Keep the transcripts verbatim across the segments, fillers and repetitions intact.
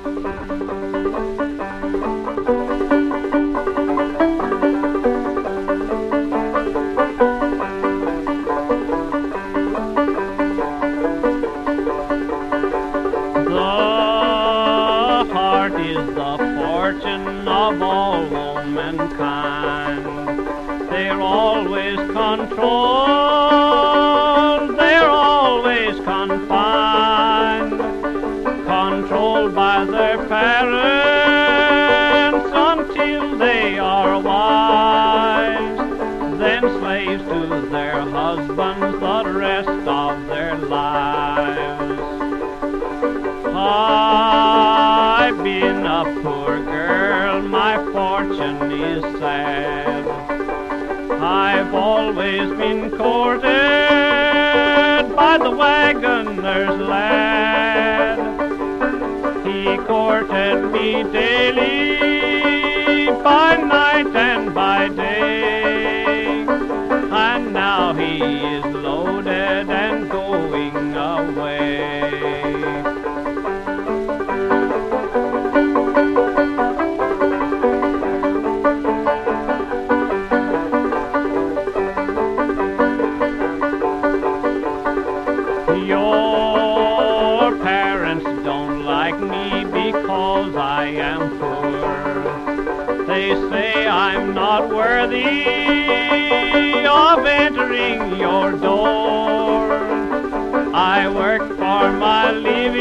Is the fortune of all womankind. They're always controlled, they're always confined, controlled by their parents until they are wise, then slaves to their husbands the rest of their lives. I've been a poor girl, my fortune is sad. I've always been courted by the wagoner's lad. He courted me daily, by night and by day, and now he is loaded and going away. Your parents don't like me because I am poor. They say I'm not worthy of entering your door. I work for my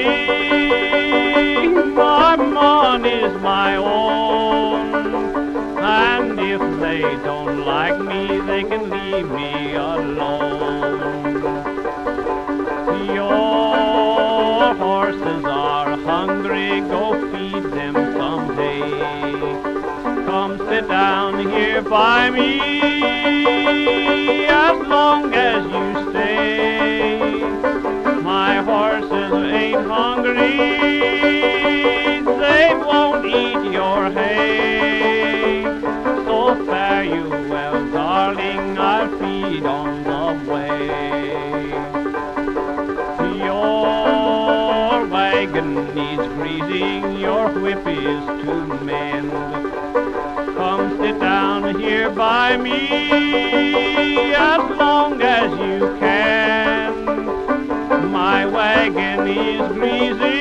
living, my money's my own, and if they don't like me, they can leave me alone. Your horses are hungry, go feed them some hay. Come sit down here by me as long as you stay. My horses ain't hungry, they won't eat your hay. So fare you well, darling, I'll feed on the way. Your wagon needs greasing, your whip is to mend. Come sit down here by me as long as you can. My wagon is greasy,